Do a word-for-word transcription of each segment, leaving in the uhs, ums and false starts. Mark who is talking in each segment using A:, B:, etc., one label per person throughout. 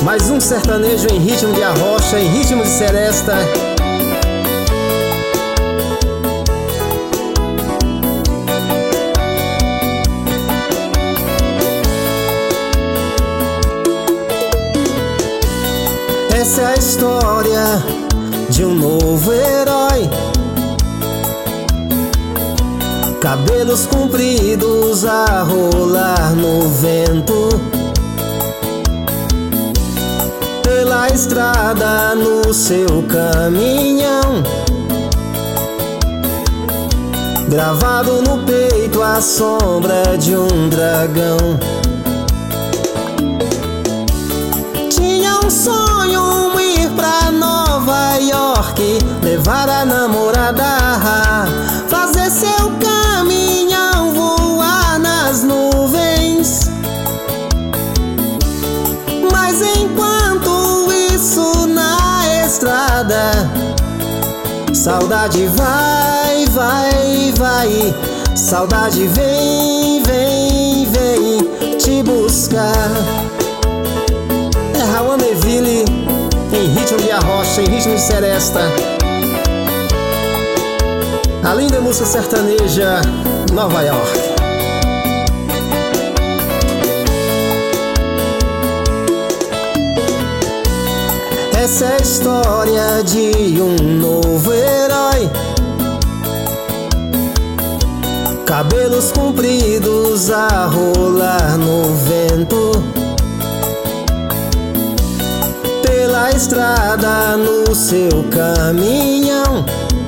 A: Mais um sertanejo em ritmo de arrocha, em ritmo de seresta. Essa é a história de um novo herói. Cabelos compridos a rolar no vento, pela estrada no seu caminhão. Gravado no peito a sombra de um dragão. Tinha um sonho, ir pra Nova York, levar a namorada, fazer seu caminhão voar nas nuvens. Mas enquanto isso na estrada, saudade vai, vai, vai. Saudade vem, vem, vem te buscar. É Raul Neville em ritmo de arrocha, em ritmo de seresta. A linda música sertaneja Nova York. Essa é a história de um novo herói. Cabelos compridos a rolar no vento, pela estrada no seu caminhão.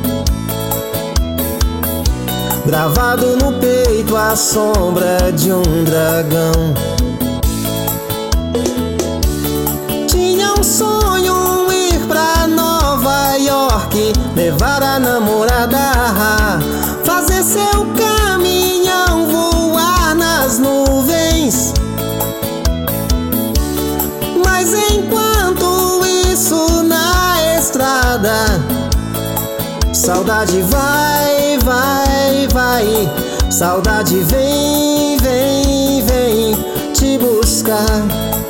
A: Gravado no peito a sombra de um dragão. Tinha um sonho, ir pra Nova York, levar a namorada, fazer seu caminhão voar nas nuvens. Mas enquanto isso na estrada, saudade vai, vai, vai. Saudade vem, vem, vem te buscar.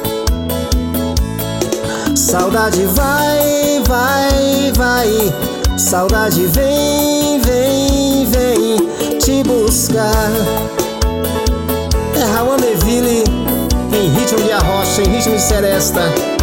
A: Saudade vai, vai, vai. Saudade vem, vem, vem te buscar. É Raul Neville em ritmo de arrocha, em ritmo de seresta.